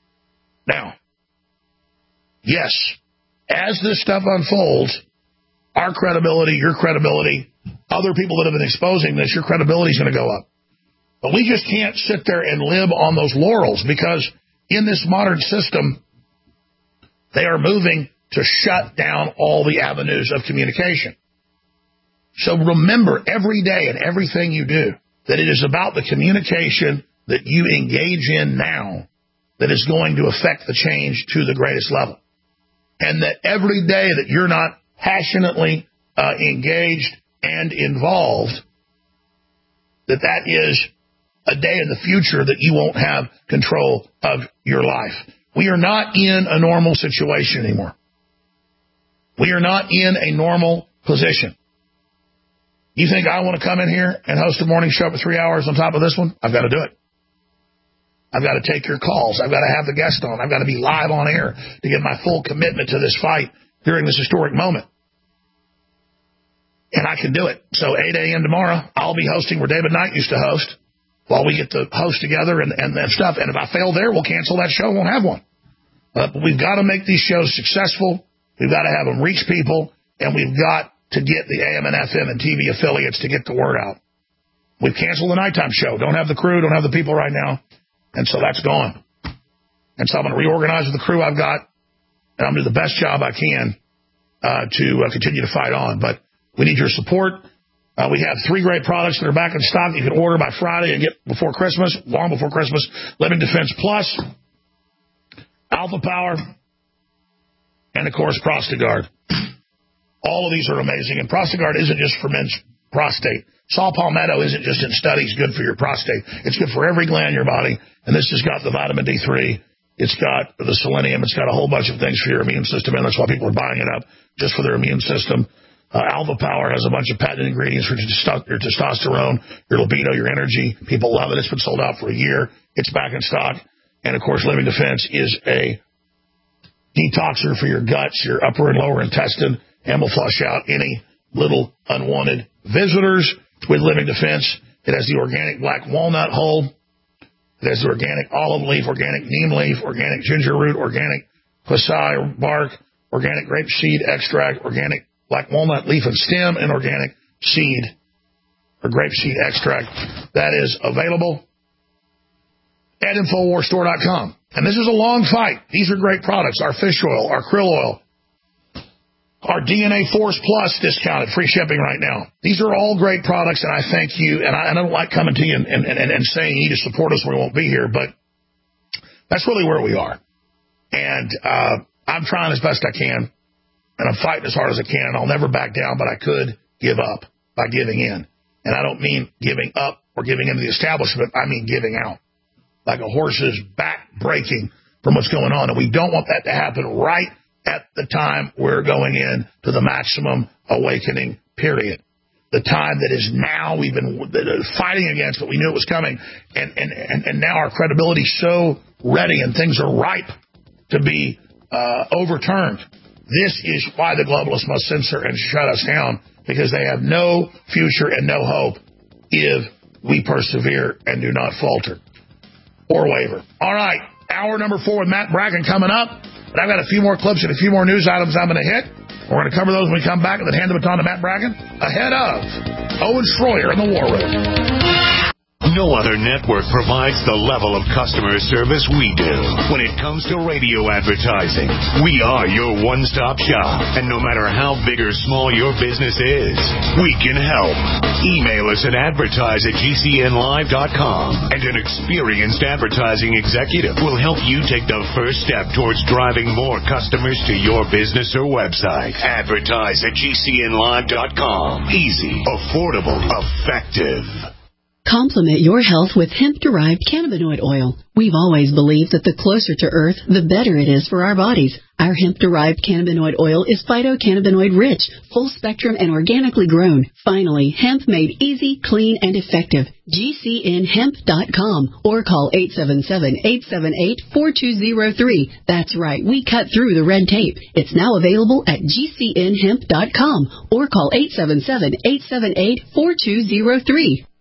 Now, yes, as this stuff unfolds, our credibility, your credibility, other people that have been exposing this, your credibility is going to go up. But we just can't sit there and live on those laurels, because in this modern system, they are moving to shut down all the avenues of communication. So remember every day and everything you do that it is about the communication that you engage in now that is going to affect the change to the greatest level. And that every day that you're not passionately uh, engaged and involved, that that is a day in the future that you won't have control of your life. We are not in a normal situation anymore. We are not in a normal position. You think I want to come in here and host a morning show for three hours on top of this one? I've got to do it. I've got to take your calls. I've got to have the guest on. I've got to be live on air to give my full commitment to this fight during this historic moment. And I can do it. So eight a.m. tomorrow, I'll be hosting where David Knight used to host while we get to host together and, and that stuff. And if I fail there, we'll cancel that show. Won't have one. Uh, but we've got to make these shows successful. We've got to have them reach people. And we've got to get the A M and F M and T V affiliates to get the word out. We've canceled the nighttime show. Don't have the crew. Don't have the people right now. And so that's gone. And so I'm going to reorganize with the crew I've got. And I'm going to do the best job I can uh, to uh, continue to fight on. But we need your support. Uh, we have three great products that are back in stock. You can order by Friday and get before Christmas, long before Christmas. Living Defense Plus, Alpha Power, and, of course, Prostagard. All of these are amazing. And Prostagard isn't just for men's prostate. Saw palmetto isn't just in studies good for your prostate. It's good for every gland in your body. And this has got the vitamin D three. It's got the selenium. It's got a whole bunch of things for your immune system. And that's why people are buying it up, just for their immune system. Uh, Alpha Power has a bunch of patent ingredients for your testosterone, your libido, your energy. People love it. It's been sold out for a year. It's back in stock. And, of course, Living Defense is a detoxer for your guts, your upper and lower intestine, and will flush out any little unwanted visitors with Living Defense. It has the organic black walnut hull. It has the organic olive leaf, organic neem leaf, organic ginger root, organic quasai bark, organic grape seed extract, organic black walnut leaf and stem, and organic seed or grape seed extract. That is available at Infowars Store dot com. And this is a long fight. These are great products. Our fish oil, our krill oil, our D N A Force Plus discounted, free shipping right now. These are all great products, and I thank you. And I, and I don't like coming to you and, and, and, and saying you need to support us when we won't be here, but that's really where we are. And uh, I'm trying as best I can, and I'm fighting as hard as I can, and I'll never back down, but I could give up by giving in. And I don't mean giving up or giving into the establishment. I mean giving out, like a horse's back breaking from what's going on. And we don't want that to happen right at the time we're going in to the maximum awakening period. The time that is now we've been fighting against, but we knew it was coming. And, and, and, and now our credibility is so ready and things are ripe to be uh, overturned. This is why the globalists must censor and shut us down, because they have no future and no hope if we persevere and do not falter or waver. All right, hour number four with Matt Bracken coming up. But I've got a few more clips and a few more news items I'm going to hit. We're going to cover those when we come back and then hand the baton to Matt Bracken ahead of Owen Schroyer in the War Room. No other network provides the level of customer service we do. When it comes to radio advertising, we are your one-stop shop. And no matter how big or small your business is, we can help. Email us at advertise at G C N live dot com, and an experienced advertising executive will help you take the first step towards driving more customers to your business or website. Advertise at G C N live dot com. Easy, affordable, effective. Complement your health with hemp-derived cannabinoid oil. We've always believed that the closer to Earth, the better it is for our bodies. Our hemp-derived cannabinoid oil is phytocannabinoid-rich, full-spectrum, and organically grown. Finally, hemp made easy, clean, and effective. G C N hemp dot com or call eight seven seven, eight seven eight, four two zero three. That's right, we cut through the red tape. It's now available at G C N hemp dot com or call eight seven seven, eight seven eight, four two zero three.